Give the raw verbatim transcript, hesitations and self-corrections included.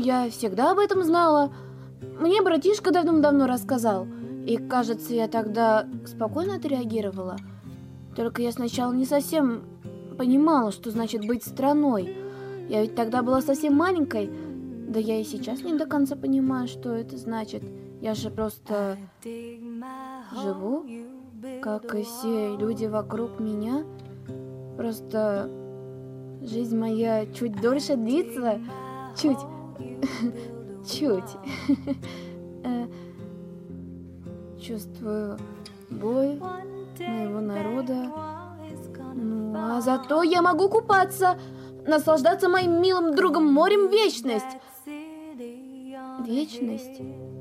я всегда об этом знала. Мне братишка давным-давно рассказал. И, кажется, я тогда спокойно отреагировала. Только я сначала не совсем понимала, что значит быть страной. Я ведь тогда была совсем маленькой. Да я и сейчас не до конца понимаю, что это значит. Я же просто живу, как и все люди вокруг меня. Просто жизнь моя чуть дольше длится. Чуть. Чуть. Чувствую боль моего народа. Ну, а зато я могу купаться, наслаждаться моим милым другом морем вечность. Вечность?